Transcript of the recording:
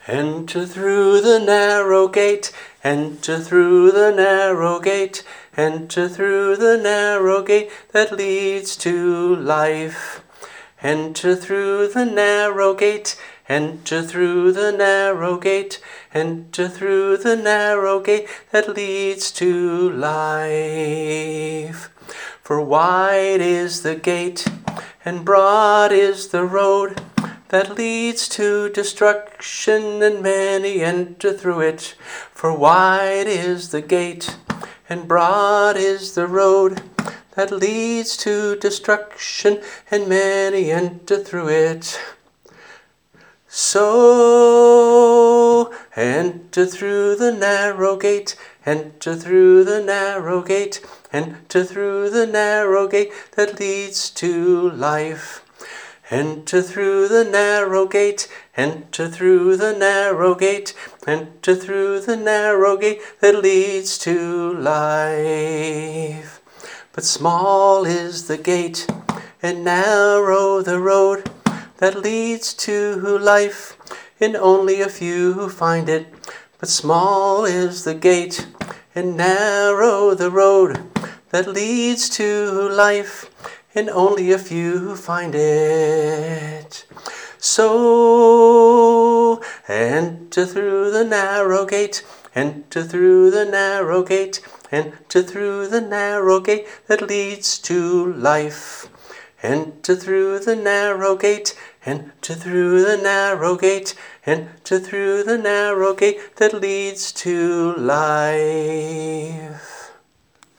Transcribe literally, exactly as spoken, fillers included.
Enter through the narrow gate, enter through the narrow gate, enter through the narrow gate that leads to life. Enter through the narrow gate, enter through the narrow gate, enter through the narrow gate that leads to life. For wide is the gate, and broad is the road that leads to destruction, and many enter through it. For wide is the gate, and broad is the road that leads to destruction, and many enter through it. So enter through the narrow gate, enter through the narrow gate, enter through the narrow gate that leads to life. Enter through the narrow gate, enter through the narrow gate, enter through the narrow gate that leads to life. But small is the gate, and narrow the road that leads to life, and only a few find it. But small is the gate, and narrow the road that leads to life, and only a few find it. So enter through the narrow gate, enter through the narrow gate, enter through the narrow gate that leads to life. Enter through the narrow gate, enter through the narrow gate, enter through the narrow gate that leads to life.